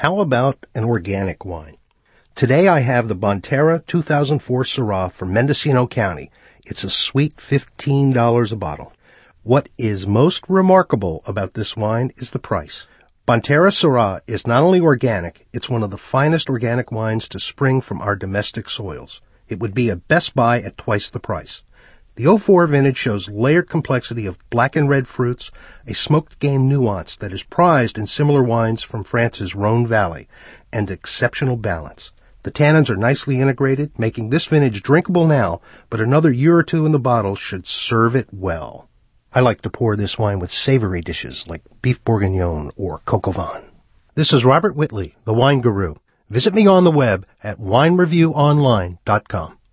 How about an organic wine? Today I have the Bonterra 2004 Syrah from Mendocino County. It's a sweet $15 a bottle. What is most remarkable about this wine is the price. Bonterra Syrah is not only organic, it's one of the finest organic wines to spring from our domestic soils. It would be a best buy at twice the price. The 04 vintage shows layered complexity of black and red fruits, a smoked game nuance that is prized in similar wines from France's Rhone Valley, and exceptional balance. The tannins are nicely integrated, making this vintage drinkable now, but another year or two in the bottle should serve it well. I like to pour this wine with savory dishes like beef bourguignon or coq au vin. This is Robert Whitley, the Wine Guru. Visit me on the web at winereviewonline.com.